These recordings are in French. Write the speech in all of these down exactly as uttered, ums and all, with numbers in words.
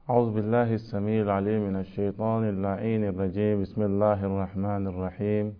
أعوذ بالله السميع العليم من الشيطان اللعين الرجيم. بسم الله الرحمن الرحيم.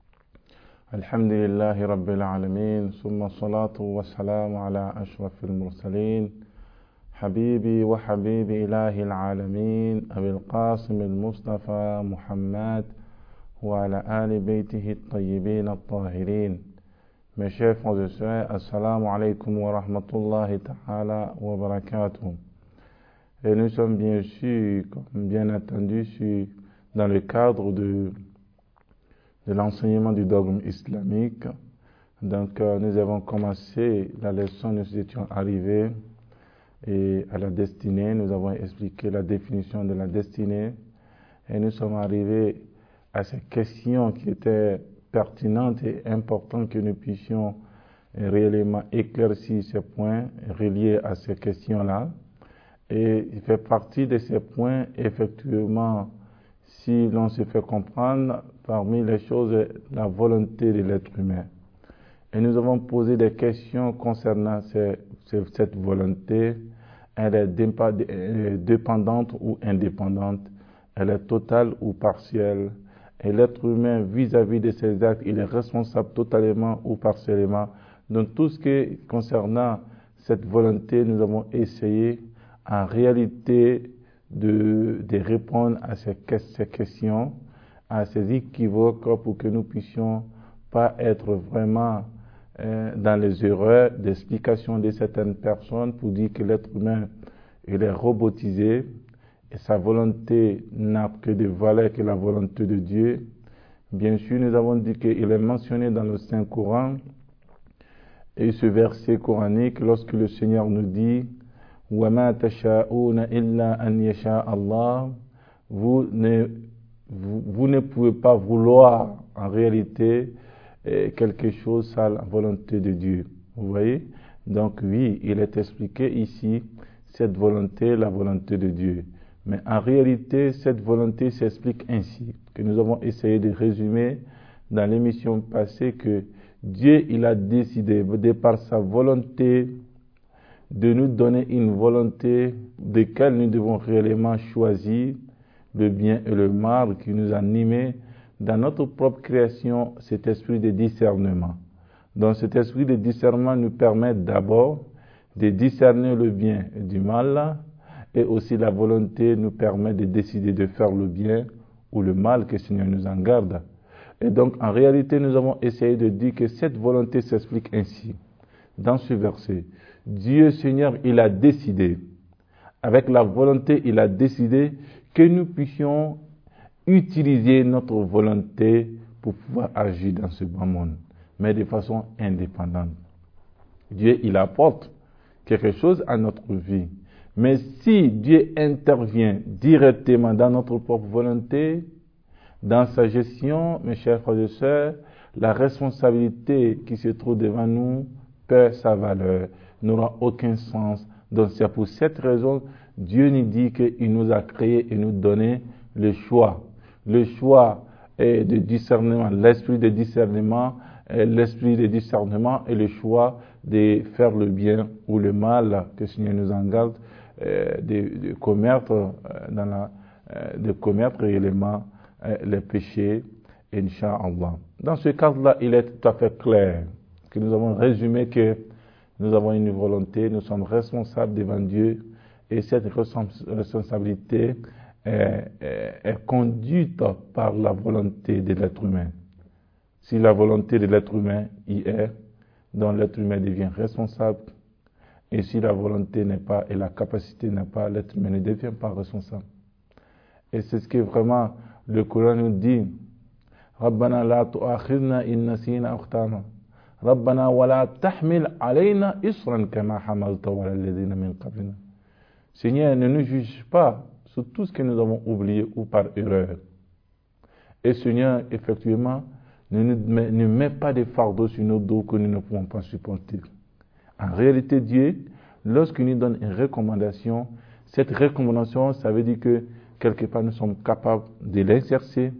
الحمد لله رب العالمين، ثم الصلاة والسلام على أشرف المرسلين حبيبي وحبيب إله العالمين أبي القاسم المصطفى محمد وعلى آل بيته الطيبين الطاهرين. Mes chers frères et sœurs, assalamu alaikum wa rahmatullahi ta'ala wa barakatuh. Et nous sommes bien sûr, comme bien entendu, sur, dans le cadre de, de l'enseignement du dogme islamique. Donc, euh, nous avons commencé la leçon, nous étions arrivés et à la destinée. Nous avons expliqué la définition de la destinée. Et nous sommes arrivés à ces questions qui étaient pertinentes et importantes que nous puissions réellement éclaircir ces points reliés à ces questions-là. Et il fait partie de ces points, effectivement, si l'on se fait comprendre, parmi les choses, la volonté de l'être humain. Et nous avons posé des questions concernant ces, ces, cette volonté. Elle est dépendante ou indépendante, elle est totale ou partielle. Et l'être humain, vis-à-vis de ses actes, il est responsable totalement ou partiellement. Donc tout ce qui est concernant cette volonté, nous avons essayé en réalité de, de répondre à ces, ces questions, à ces équivoques, pour que nous puissions pas être vraiment euh, dans les erreurs d'explication de certaines personnes pour dire que l'être humain il est robotisé et sa volonté n'a que de valeur que la volonté de Dieu. Bien sûr, nous avons dit qu'il est mentionné dans le Saint-Coran et ce verset coranique lorsque le Seigneur nous dit وَمَا تَشَاءُونَ إِلَّا أَنْ يَشَاءَ اللَّهُ, vous ne, vous, vous ne pouvez pas vouloir en réalité eh, quelque chose sans la volonté de Dieu. Vous voyez? Donc oui, il est expliqué ici cette volonté, la volonté de Dieu. Mais en réalité, cette volonté s'explique ainsi, que nous avons essayé de résumer dans l'émission passée que Dieu, il a décidé, de par sa volonté, de nous donner une volonté de laquelle nous devons réellement choisir le bien et le mal qui nous anime dans notre propre création, cet esprit de discernement. Donc cet esprit de discernement nous permet d'abord de discerner le bien et du mal, et aussi la volonté nous permet de décider de faire le bien ou le mal, que le Seigneur nous en garde. Et donc en réalité nous avons essayé de dire que cette volonté s'explique ainsi. Dans ce verset, Dieu Seigneur, il a décidé, avec la volonté, il a décidé que nous puissions utiliser notre volonté pour pouvoir agir dans ce bas monde, mais de façon indépendante. Dieu, il apporte quelque chose à notre vie. Mais si Dieu intervient directement dans notre propre volonté, dans sa gestion, mes chers frères et sœurs, la responsabilité qui se trouve devant nous perd sa valeur, n'aura aucun sens. Donc c'est pour cette raison, Dieu nous dit qu'il nous a créé et nous donné le choix. Le choix est de discernement, l'esprit de discernement, l'esprit de discernement et le choix de faire le bien ou le mal, que le Seigneur nous en garde, de, de commettre dans la, de commettre réellement les péchés, Inch'Allah. Dans ce cadre-là, il est tout à fait clair que nous avons résumé que nous avons une volonté, nous sommes responsables devant Dieu et cette responsabilité est, est, est conduite par la volonté de l'être humain. Si la volonté de l'être humain y est, donc l'être humain devient responsable. Et si la volonté n'est pas et la capacité n'est pas, l'être humain ne devient pas responsable. Et c'est ce que vraiment le Coran nous dit. Rabbana la tu'akhidna in nasina akhtana. Rabbana wa la tahmil alayna isran kama hamalta wa alladhina min qablina. Seigneur, ne nous juge pas sur tout ce que nous avons oublié ou par erreur. Et Seigneur, effectivement, ne nous met, ne met pas de fardeau sur nos dos que nous ne pouvons pas supporter. En réalité, Dieu, lorsqu'il nous donne une recommandation, cette recommandation, ça veut dire que quelque part nous sommes capables de l'exercer.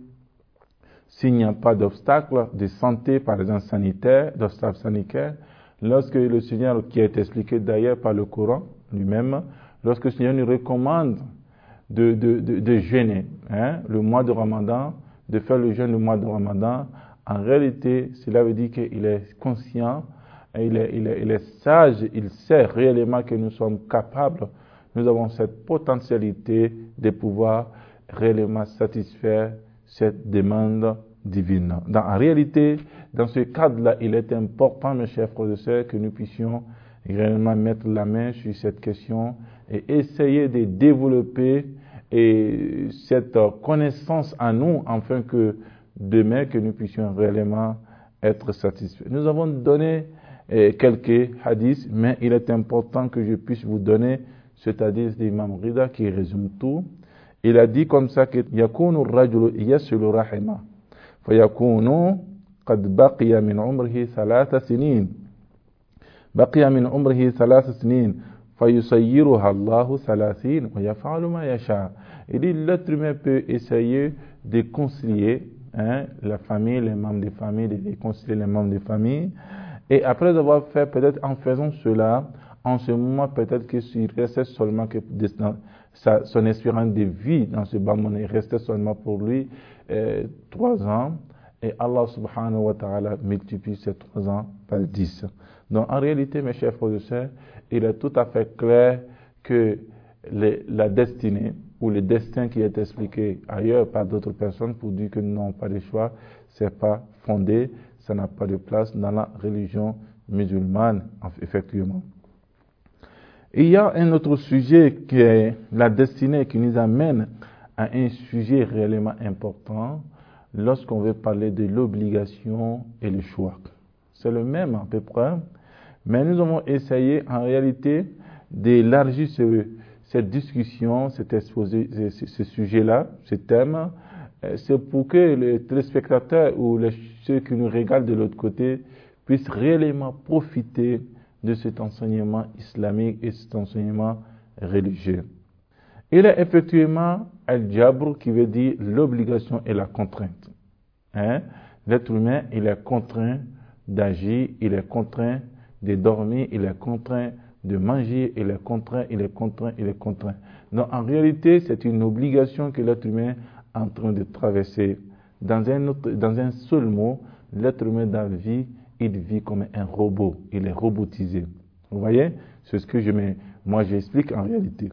S'il n'y a pas d'obstacle de santé, par exemple sanitaire, d'obstacle sanitaire, lorsque le Seigneur, qui est expliqué d'ailleurs par le Coran lui-même, lorsque le Seigneur nous recommande de, de, de, de jeûner, hein, le mois de Ramadan, de faire le jeûne le mois de Ramadan, en réalité, cela veut dire qu'il est conscient, il est, il, est, il est sage, il sait réellement que nous sommes capables, nous avons cette potentialité de pouvoir réellement satisfaire cette demande divine. Dans, en réalité, dans ce cadre-là, il est important, mes chers frères et sœurs, que nous puissions réellement mettre la main sur cette question et essayer de développer et cette connaissance en nous, afin que demain, que nous puissions réellement être satisfaits. Nous avons donné eh, quelques hadiths, mais il est important que je puisse vous donner cet hadith d'Imam Rida qui résume tout. Il a dit comme ça que يكون الرجل يصل رحمه فيكون قد بقي من عمره ثلاث سنين بقي من عمره ثلاث سنين فيسيرها الله ثلاثين ويفعل ما يشاء. Il dit l'être humain peut essayer de concilier hein, la famille, les membres de famille, de réconcilier les membres de famille. Et après avoir fait, peut-être en faisant cela, en ce moment, peut-être qu'il restait seulement que sa, son espérance de vie dans ce bas monde, il restait seulement pour lui euh, trois ans. Et Allah subhanahu wa ta'ala multiplie ces trois ans par dix. Donc en réalité, mes chers frères et sœurs, il est tout à fait clair que les, la destinée ou le destin qui est expliqué ailleurs par d'autres personnes pour dire que nous n'avons pas de choix, c'est pas fondé, ça n'a pas de place dans la religion musulmane, effectivement. Il y a un autre sujet qui est la destinée qui nous amène à un sujet réellement important lorsqu'on veut parler de l'obligation et le choix. C'est le même à peu près, mais nous avons essayé en réalité d'élargir ce, cette discussion, cet exposé, ce, ce sujet-là, ce thème. C'est pour que les téléspectateurs ou les, ceux qui nous regardent de l'autre côté puissent réellement profiter de cet enseignement islamique et cet enseignement religieux. Il est effectivement al-jabr qui veut dire l'obligation et la contrainte. Hein? L'être humain, il est contraint d'agir, il est contraint de dormir, il est contraint de manger, il est contraint, il est contraint, il est contraint. Donc en réalité, c'est une obligation que l'être humain est en train de traverser. Dans un, autre, dans un seul mot, l'être humain dans la vie, il vit comme un robot, il est robotisé. Vous voyez? C'est ce que je me, moi j'explique en réalité.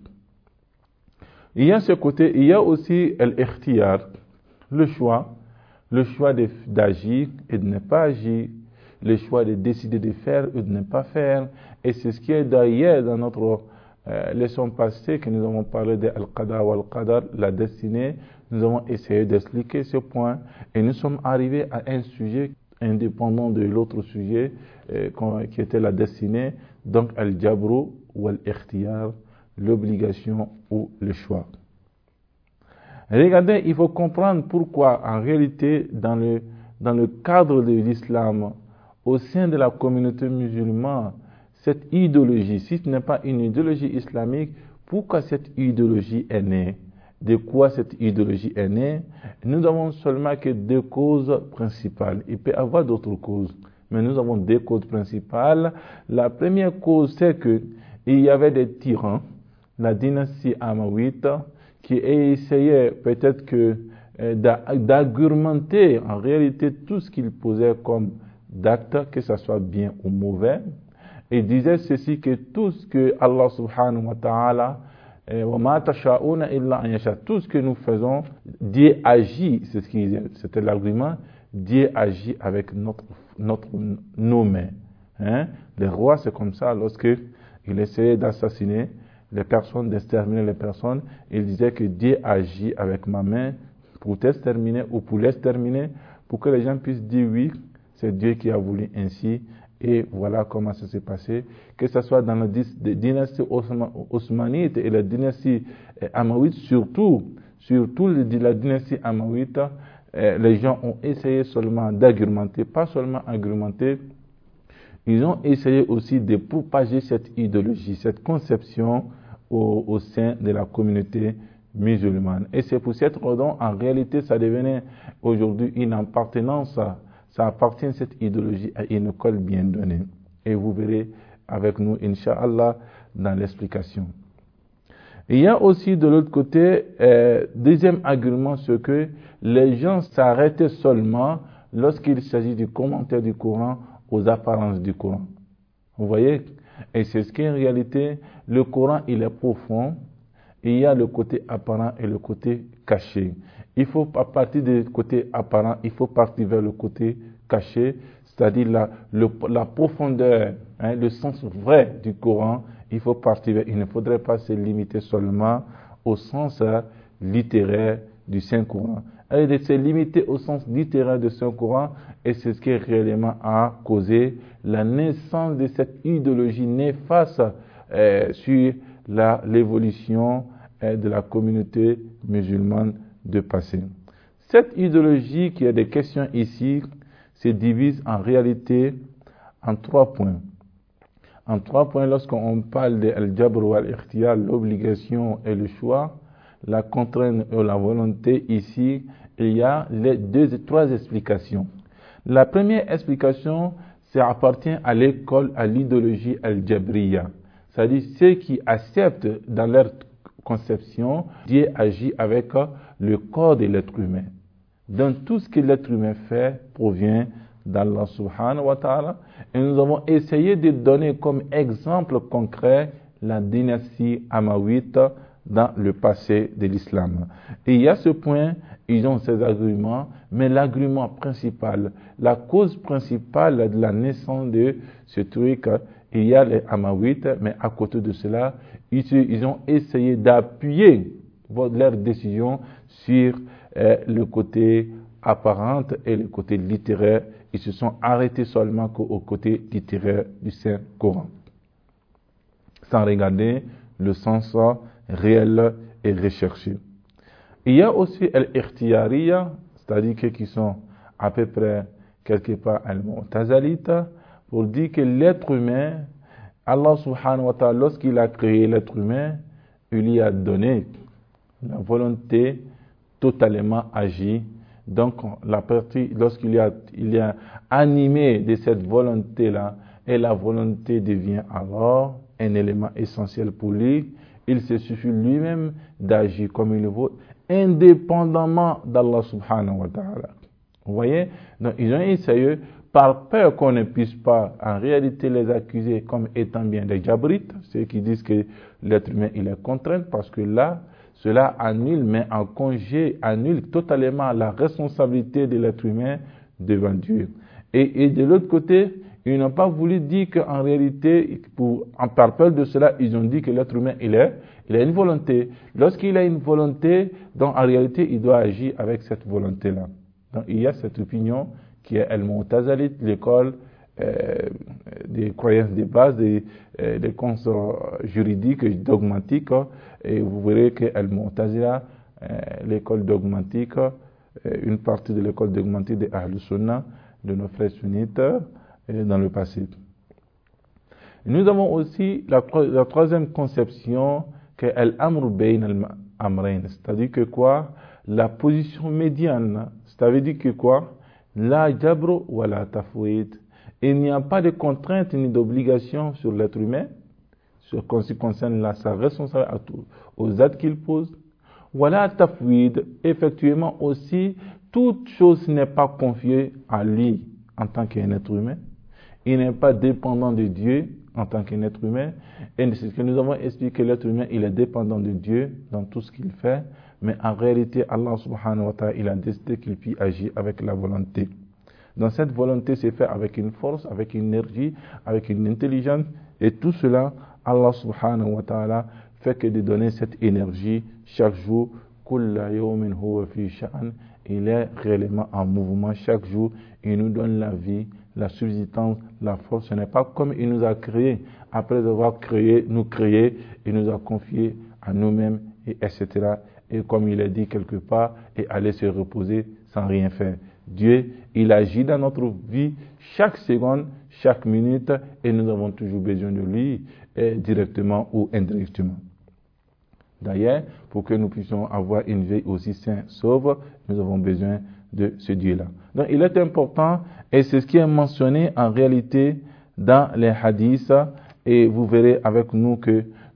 Il y a ce côté, il y a aussi l'ikhtiyar, le choix, le choix de, d'agir et de ne pas agir, le choix de décider de faire ou de ne pas faire. Et c'est ce qui est d'ailleurs dans notre euh, leçon passée que nous avons parlé de Al-Qada wa Al-Qadar, la destinée. Nous avons essayé d'expliquer ce point et nous sommes arrivés à un sujet indépendant de l'autre sujet euh, qui était la destinée, donc Al-Jabru ou Al-Ikhtiyar, l'obligation ou le choix. Regardez, il faut comprendre pourquoi en réalité dans le, dans le cadre de l'islam, au sein de la communauté musulmane, cette idéologie, si ce n'est pas une idéologie islamique, pourquoi cette idéologie est née? De quoi cette idéologie est née? Nous avons seulement que deux causes principales. Il peut y avoir d'autres causes, mais nous avons deux causes principales. La première cause, c'est que il y avait des tyrans, la dynastie Amaouite, qui essayaient peut-être que euh, d'argumenter en réalité tout ce qu'ils posaient comme d'actes, que ce soit bien ou mauvais, et disaient ceci, que tout ce que Allah subhanahu wa ta'ala tout ce que nous faisons, Dieu agit, c'est ce qu'il, c'était l'argument, Dieu agit avec notre, notre, nos mains. Hein? Les rois, c'est comme ça, lorsqu'il essayait d'assassiner les personnes, d'exterminer les personnes, il disait que Dieu agit avec ma main pour t'exterminer ou pour l'exterminer, pour que les gens puissent dire oui, c'est Dieu qui a voulu ainsi. Et voilà comment ça s'est passé. Que ce soit dans la dynastie osmanite et la dynastie amaouite, surtout, surtout la dynastie amaouite, les gens ont essayé seulement d'argumenter, pas seulement argumenter, ils ont essayé aussi de propager cette idéologie, cette conception au, au sein de la communauté musulmane. Et c'est pour cette raison, en réalité, ça devenait aujourd'hui une appartenance à Ça appartient, cette idéologie, à une école bien donnée. Et vous verrez avec nous, Inch'Allah, dans l'explication. Il y a aussi de l'autre côté, euh, deuxième argument, c'est que les gens s'arrêtent seulement lorsqu'il s'agit du commentaire du Coran aux apparences du Coran. Vous voyez? Et c'est ce qu'en réalité, le Coran, il est profond. Il y a le côté apparent et le côté caché. Il faut, à partir du côté apparent, il faut partir vers le côté caché, c'est-à-dire la, le, la profondeur, hein, le sens vrai du Coran. Il faut partir vers, il ne faudrait pas se limiter seulement au sens euh, littéraire du Saint-Coran. Et de se limiter au sens littéraire du Saint-Coran, et c'est ce qui réellement a causé la naissance de cette idéologie néfaste euh, sur la, l'évolution euh, de la communauté musulmane de passé. Cette idéologie qui a des questions ici se divise en réalité en trois points. En trois points, lorsqu'on parle de al-jabr ou al-ikhtiyar, l'obligation et le choix, la contrainte et la volonté, ici, il y a les deux, trois explications. La première explication, ça appartient à l'école, à l'idéologie al-jabriya. C'est-à-dire ceux qui acceptent dans leur conception, Dieu agit avec le corps de l'être humain. Donc tout ce que l'être humain fait provient d'Allah subhanahu wa ta'ala. Et nous avons essayé de donner comme exemple concret la dynastie Amawite dans le passé de l'islam. Et il y a ce point, ils ont ces arguments, mais l'argument principal, la cause principale de la naissance de ce truc, il y a les Amawites, mais à côté de cela, ils, ils ont essayé d'appuyer leur décision sur euh, le côté apparent et le côté littéraire. Ils se sont arrêtés seulement au côté littéraire du Saint-Coran, sans regarder le sens réel et recherché. Il y a aussi al-ikhtiyariya, c'est-à-dire que qui sont à peu près quelque part al-mu'tazalita, pour dire que l'être humain, Allah subhanahu wa ta'ala, lorsqu'il a créé l'être humain, il lui a donné la volonté totalement agie. Donc, la partie, lorsqu'il y a, il y a animé de cette volonté-là, et la volonté devient alors un élément essentiel pour lui, il se suffit lui-même d'agir comme il le veut, indépendamment d'Allah subhanahu wa ta'ala. Vous voyez? Donc, ils ont essayé, par peur qu'on ne puisse pas en réalité les accuser comme étant bien des jabrites, ceux qui disent que l'être humain il est contraint, parce que là, cela annule, mais en congé, annule totalement la responsabilité de l'être humain devant Dieu. Et, et de l'autre côté, ils n'ont pas voulu dire qu'en réalité, pour, en par peur de cela, ils ont dit que l'être humain, il, est, il a une volonté. Lorsqu'il a une volonté, donc en réalité, il doit agir avec cette volonté-là. Donc il y a cette opinion qui est al-Mu'tazalit, l'école euh, des croyances de base, des, euh, des concepts juridiques et dogmatiques. Et vous verrez que al-Mu'tazila, euh, l'école dogmatique, euh, une partie de l'école dogmatique de Ahl Sunnah, de nos frères sunnites, euh, dans le passé. Nous avons aussi la, la troisième conception qui est al-Amr bayn al-Amrayn, c'est-à-dire que quoi? La position médiane, c'est-à-dire que quoi? La jabro ou la tafouid. Il n'y a pas de contrainte ni d'obligation sur l'être humain, sur ce qui concerne la, sa responsabilité aux actes qu'il pose. Voilà tafouid. Effectivement aussi, toute chose n'est pas confiée à lui en tant qu'un être humain. Il n'est pas dépendant de Dieu en tant qu'un être humain. Et c'est ce que nous avons expliqué, l'être humain, il est dépendant de Dieu dans tout ce qu'il fait. Mais en réalité, Allah subhanahu wa ta'ala, il a décidé qu'il puisse agir avec la volonté. Donc cette volonté s'est faite avec une force, avec une énergie, avec une intelligence. Et tout cela, Allah subhanahu wa ta'ala fait que de donner cette énergie chaque jour. Kulla yawmin huwa fi sha'an. Il est réellement en mouvement chaque jour. Il nous donne la vie, la subsistance, la force. Ce n'est pas comme il nous a créés. Après avoir créé, nous créé, il nous a confié à nous-mêmes, et etc. Et comme il est dit quelque part, et aller se reposer sans rien faire. Dieu, il agit dans notre vie chaque seconde, chaque minute, et nous avons toujours besoin de lui, directement ou indirectement. D'ailleurs, pour que nous puissions avoir une vie aussi saine, sauve, nous avons besoin de ce Dieu-là. Donc, il est important, et c'est ce qui est mentionné en réalité dans les hadiths, et vous verrez avec nous que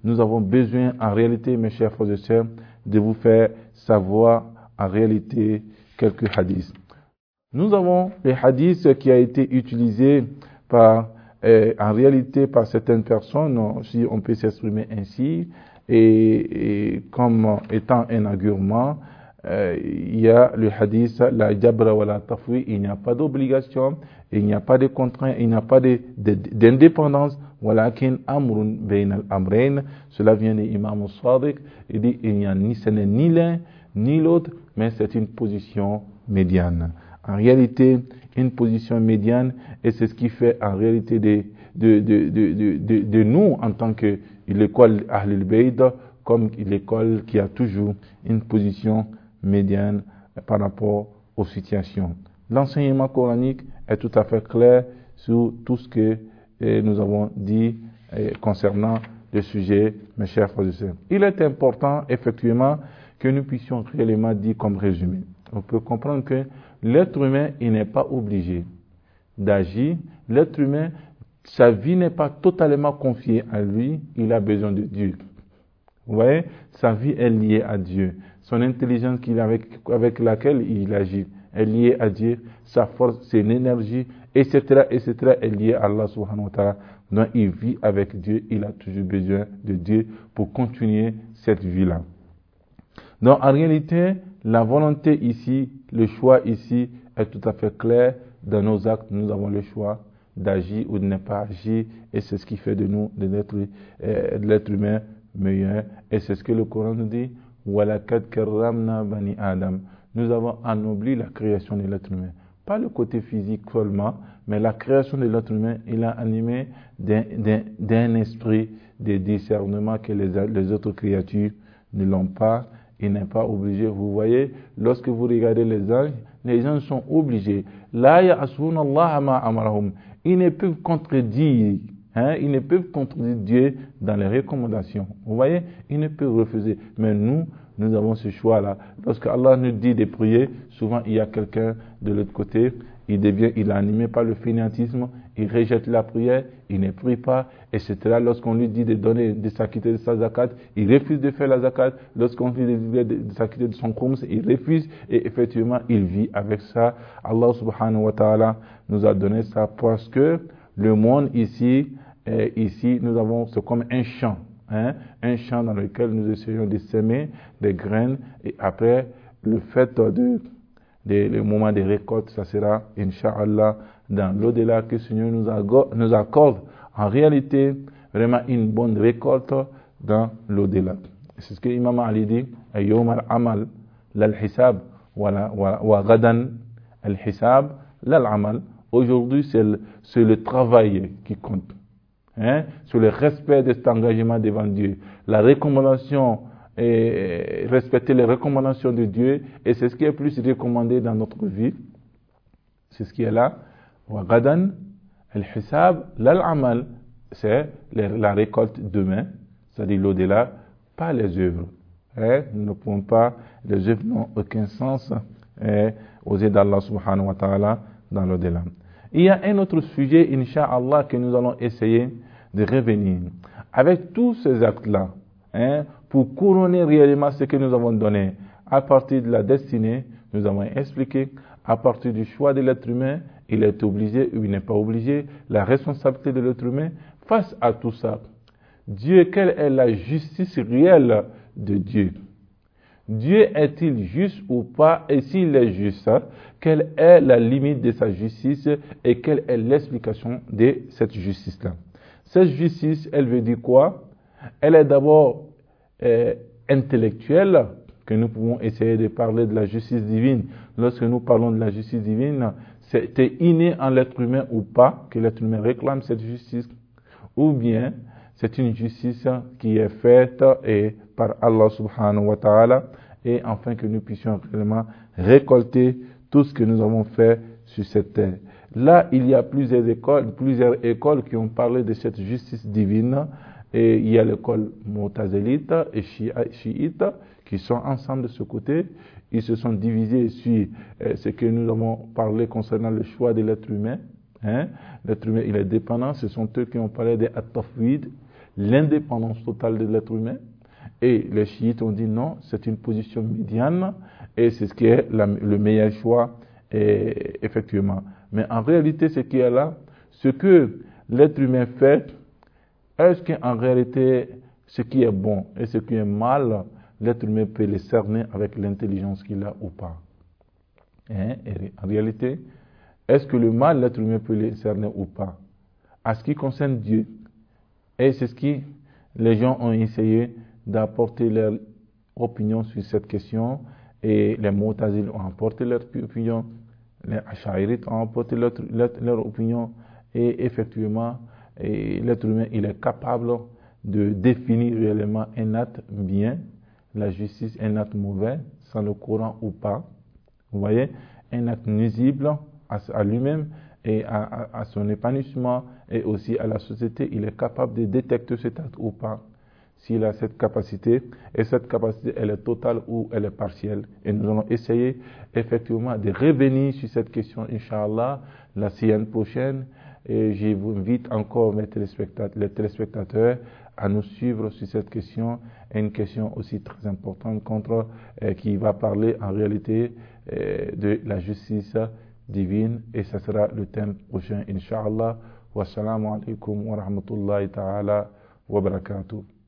nous avons besoin, en réalité, mes chers frères et sœurs, de vous faire savoir, en réalité, quelques hadiths. Nous avons les hadiths qui a été utilisé par, euh, en réalité, par certaines personnes, si on peut s'exprimer ainsi, et, et comme étant un argument, euh, il y a le hadith, la jabra wa la tafwi, il n'y a pas d'obligation, il n'y a pas de contrainte, il n'y a pas de, de, d'indépendance, walakin amrun bayna al-amrayn, cela vient de l'imam Sadiq, il dit, il n'y a ni, ce n'est ni l'un, ni l'autre, mais c'est une position médiane. En réalité, une position médiane, et c'est ce qui fait en réalité de, de, de, de, de, de, de nous en tant que l'école Ahlul Bayt, comme l'école qui a toujours une position médiane par rapport aux situations. L'enseignement coranique est tout à fait clair sur tout ce que eh, nous avons dit eh, concernant le sujet, mes chers frères et sœurs. Il est important, effectivement, que nous puissions réellement dire comme résumé. On peut comprendre que l'être humain, il n'est pas obligé d'agir. L'être humain, sa vie n'est pas totalement confiée à lui, il a besoin de Dieu. Vous voyez, sa vie est liée à Dieu. Son intelligence qu'il a avec, avec laquelle il agit est liée à Dieu. Sa force, son énergie, et cetera, et cetera est liée à Allah subhanahu wa ta'ala. Donc il vit avec Dieu, il a toujours besoin de Dieu pour continuer cette vie-là. Donc en réalité, la volonté ici, le choix ici est tout à fait clair. Dans nos actes, nous avons le choix d'agir ou de ne pas agir, et c'est ce qui fait de nous, de l'être, euh, de l'être humain meilleur. Et c'est ce que le Coran nous dit, وَلَقَدْ كَرَّمْنَا بَنِي آدَمَ. Nous avons anobli la création de l'être humain. Pas le côté physique seulement, mais la création de l'être humain, il a animé d'un, d'un, d'un esprit de discernement que les, les autres créatures ne l'ont pas. Il n'est pas obligé. Vous voyez, lorsque vous regardez les anges, les anges sont obligés. La ya'asuna Allah ma amarahum. Ils ne peuvent contredire, hein, ils ne peuvent contredire Dieu dans les recommandations. Vous voyez, ils ne peuvent refuser. Mais nous, nous avons ce choix-là. Lorsque Allah nous dit de prier, souvent il y a quelqu'un de l'autre côté, il devient, il est animé par le fanatisme, il rejette la prière, il ne prie pas, et cetera. Lorsqu'on lui dit de donner, de s'acquitter de sa zakat, il refuse de faire la zakat. Lorsqu'on lui dit de, de, de s'acquitter de son khums, il refuse, et effectivement, il vit avec ça. Allah subhanahu wa ta'ala nous a donné ça parce que le monde ici, euh, ici, nous avons, c'est comme un champ, hein, un champ dans lequel nous essayons de semer des graines, et après, le fait de Des, le moment de récolte, ça sera, Inch'Allah, dans l'au-delà que le Seigneur nous, accorde, nous accorde en réalité vraiment une bonne récolte dans l'au-delà. C'est ce que Imam Ali dit, Ayyum al-amal lal-hisab wa gadan al-hisab lal-amal. Aujourd'hui, c'est le, c'est le travail qui compte. Hein? Sur le respect de cet engagement devant Dieu. La recommandation et respecter les recommandations de Dieu, et c'est ce qui est plus recommandé dans notre vie, c'est ce qui est là. Wa gadan al-hisab lal-amal, c'est la récolte demain, c'est-à-dire l'au-delà, pas les œuvres. Hein? Nous ne pouvons pas, les œuvres n'ont aucun sens hein, aux yeux d'Allah subhanahu wa ta'ala dans l'au-delà. Il y a un autre sujet, Inch'Allah, que nous allons essayer de revenir. Avec tous ces actes-là, hein, pour couronner réellement ce que nous avons donné, à partir de la destinée, nous avons expliqué, à partir du choix de l'être humain, il est obligé ou il n'est pas obligé, la responsabilité de l'être humain, face à tout ça. Dieu, quelle est la justice réelle de Dieu? Dieu est-il juste ou pas? Et s'il est juste, quelle est la limite de sa justice et quelle est l'explication de cette justice-là? Cette justice, elle veut dire quoi? Elle est d'abord euh, intellectuelle, que nous pouvons essayer de parler de la justice divine. Lorsque nous parlons de la justice divine, c'est inné en l'être humain ou pas que l'être humain réclame cette justice, ou bien c'est une justice qui est faite et par Allah subhanahu wa ta'ala, et afin que nous puissions réellement récolter tout ce que nous avons fait sur cette terre. Là, il y a plusieurs écoles, plusieurs écoles qui ont parlé de cette justice divine, et il y a l'école Mu'tazilite et Chiite qui sont ensemble de ce côté. Ils se sont divisés sur euh, ce que nous avons parlé concernant le choix de l'être humain. Hein? L'être humain, il est dépendant. Ce sont eux qui ont parlé de at-tafwid, l'indépendance totale de l'être humain. Et les chiites ont dit non, c'est une position médiane et c'est ce qui est la, le meilleur choix, et, effectivement. Mais en réalité, ce qui est là, ce que l'être humain fait, est-ce qu'en réalité, ce qui est bon et ce qui est mal, l'être humain peut les cerner avec l'intelligence qu'il a ou pas? Hein? Et en réalité, est-ce que le mal, l'être humain peut les cerner ou pas? À ce qui concerne Dieu, et c'est ce qui les gens ont essayé d'apporter leur opinion sur cette question, et les Mu'tazil ont apporté leur opinion, les Ash'arites ont apporté leur, leur, leur opinion, et effectivement, et l'être humain, il est capable de définir réellement un acte bien, la justice, un acte mauvais, sans le Coran ou pas. Vous voyez, un acte nuisible à, à lui-même et à, à, à son épanouissement et aussi à la société, il est capable de détecter cet acte ou pas. S'il a cette capacité, et cette capacité, elle est totale ou elle est partielle. Et nous allons essayer effectivement de revenir sur cette question, Inch'Allah, la semaine prochaine. Et je vous invite encore, mes téléspectateurs, les téléspectateurs, à nous suivre sur cette question, une question aussi très importante contre, euh, qui va parler en réalité euh, de la justice divine. Et ce sera le thème prochain, Inch'Allah. Wassalamu alaikum wa rahmatullahi ta'ala wa barakatuh.